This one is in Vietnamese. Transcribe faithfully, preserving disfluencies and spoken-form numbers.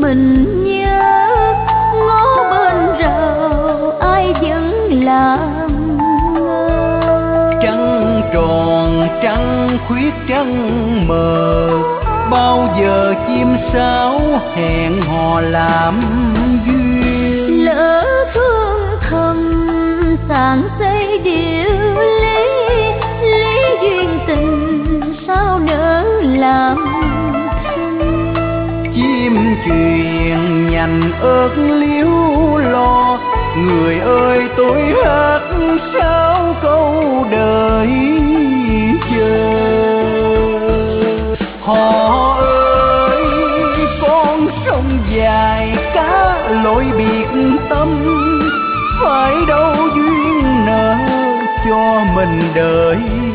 mình nhớ, ngó bên rào ai vẫn làm ngơ. Trăng tròn trăng khuyết trăng mờ, bao giờ chim sáo hẹn hò làm duyên. Lỡ thương thầm sàn xây điệu lý, lý duyên tình sao nỡ làm thân. Chim truyền nhành ớt liếu lo, người ơi tôi hát sao câu đời chờ. Họ ơi con sông dài cá lội biệt tâm, phải đâu duyên nợ cho mình đợi